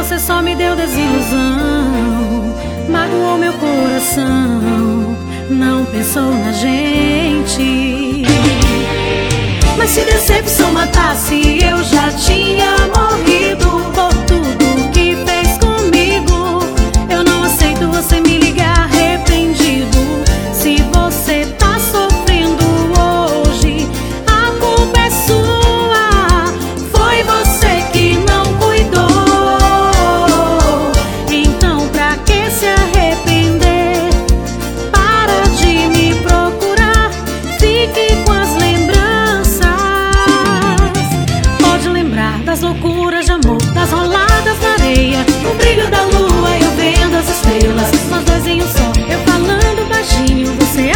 você só me deu desilusão, magoou meu coração, não pensou na gente. Mas se decepção matasse, eu já tinha morrido por tudo que fez comigo. Eu não aceito você me ligar arrependido. Se você tá sofrendo hoje, a culpa é sua. Foi você que não cuidou. Então pra que se arrepender? Para de me procurar, fique com as lembranças. Pode lembrar das loucuras de amor, das roladas na areia, o brilho da lua, eu vendo as estrelas, nós dois em um só, eu falando baixinho, você